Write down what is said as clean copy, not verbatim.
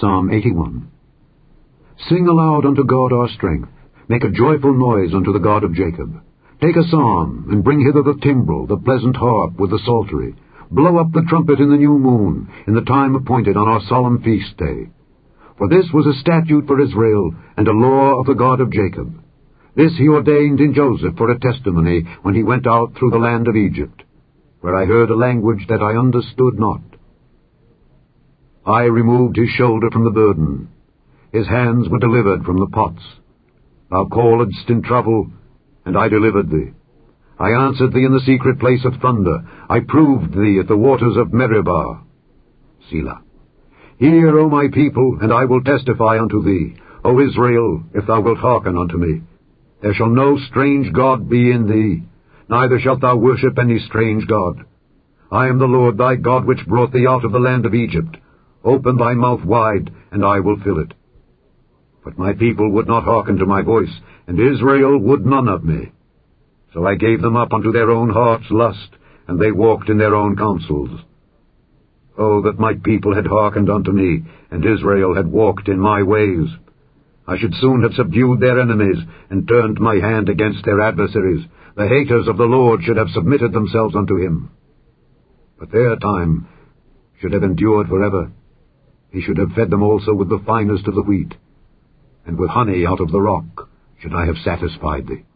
Psalm 81. Sing aloud unto God our strength. Make a joyful noise unto the God of Jacob. Take a psalm, and bring hither the timbrel, the pleasant harp with the psaltery. Blow up the trumpet in the new moon, in the time appointed on our solemn feast day. For this was a statute for Israel, and a law of the God of Jacob. This he ordained in Joseph for a testimony when he went out through the land of Egypt, where I heard a language that I understood not. I removed his shoulder from the burden. His hands were delivered from the pots. Thou calledst in trouble, and I delivered thee. I answered thee in the secret place of thunder. I proved thee at the waters of Meribah. Selah. Hear, O my people, and I will testify unto thee. O Israel, if thou wilt hearken unto me. There shall no strange god be in thee, neither shalt thou worship any strange god. I am the Lord thy God, which brought thee out of the land of Egypt. Open thy mouth wide, and I will fill it. But my people would not hearken to my voice, and Israel would none of me. So I gave them up unto their own heart's lust, and they walked in their own counsels. Oh, that my people had hearkened unto me, and Israel had walked in my ways! I should soon have subdued their enemies, and turned my hand against their adversaries. The haters of the Lord should have submitted themselves unto him. But their time should have endured forever. He should have fed them also with the finest of the wheat, and with honey out of the rock should I have satisfied thee.